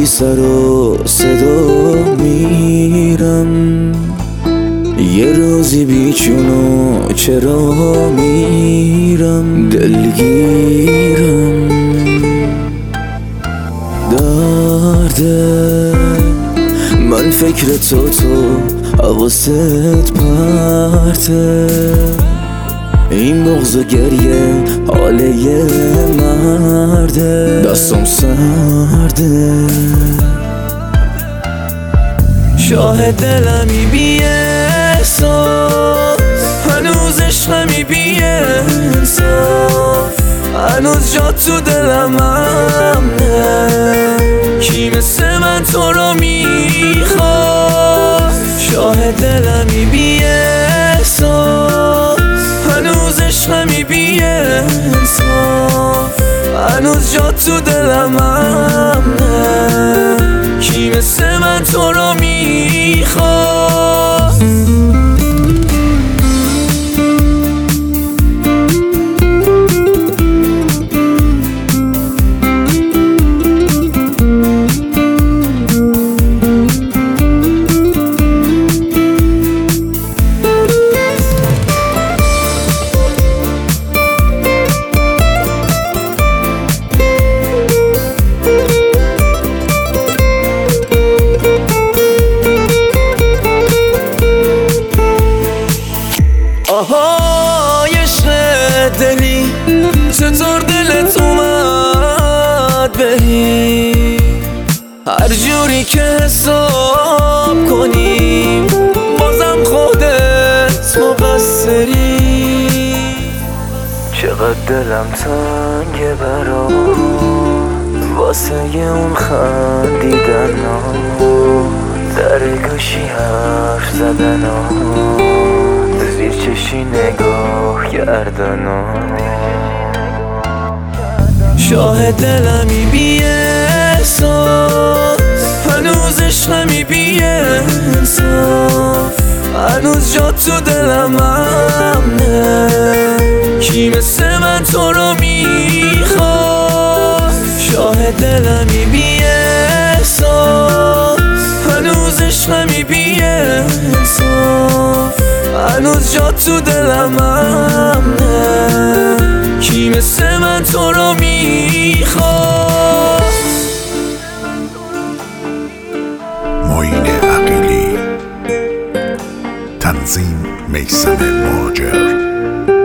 سر و صدا میرم، یه روزی بیچونو چرا میرم، دلگیرم درده من فکر تو حواست پرته، این بغض و گریه حال یه مرده، دستم سرده شاهد دلمی بی احساس، هنوز عشقمی بی انصاف، هنوز جا تو دلم امنه، کی مثل من تو رو میخواد. شاهد دلمی بی احساس، هنوز عشقمی بی انصاف، هنوز جا تو دلم امنه، کی مثل من تو رو میخواد. آهای عشق دلی، چطور دلت اومد بهی، هر جوری که حساب کنیم بازم خودت مقصری. چقدر دلم تنگه برات واسه اون خندیدن، در گوشی حرف زدن، زیر چشی نگاه کردن. شاهد دلمی بی احساس، هنوز عشقمی بی انصاف، هنوز جا تو دلم امنه، کی مثل من تو رو میخواد. شاهد دلمی بی احساس، هنوز عشقمی بی انصاف، هنوز جا تو دلم امنه، کی مثل من تو رو میخواد. معین عقیلی، تنظیم میثم مهاجر.